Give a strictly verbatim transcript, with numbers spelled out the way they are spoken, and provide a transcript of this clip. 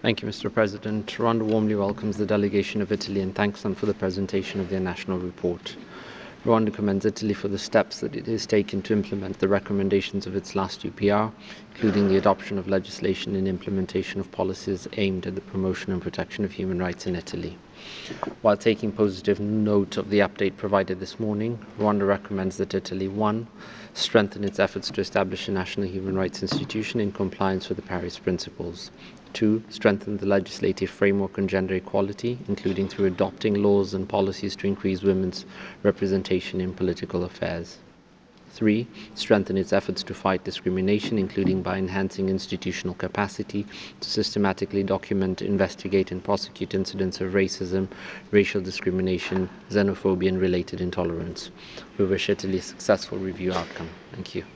Thank you, Mister President. Rwanda warmly welcomes the delegation of Italy and thanks them for the presentation of their national report. Rwanda commends Italy for the steps that it has taken to implement the recommendations of its last U P R, including the adoption of legislation and implementation of policies aimed at the promotion and protection of human rights in Italy. While taking positive note of the update provided this morning, Rwanda recommends that Italy, one, strengthen its efforts to establish a national human rights institution in compliance with the Paris Principles. Two, strengthen the legislative framework on gender equality, including through adopting laws and policies to increase women's representation in political affairs. Three, strengthen its efforts to fight discrimination, including by enhancing institutional capacity to systematically document, investigate, and prosecute incidents of racism, racial discrimination, xenophobia, and related intolerance. We wish Italy a successful review outcome. Thank you.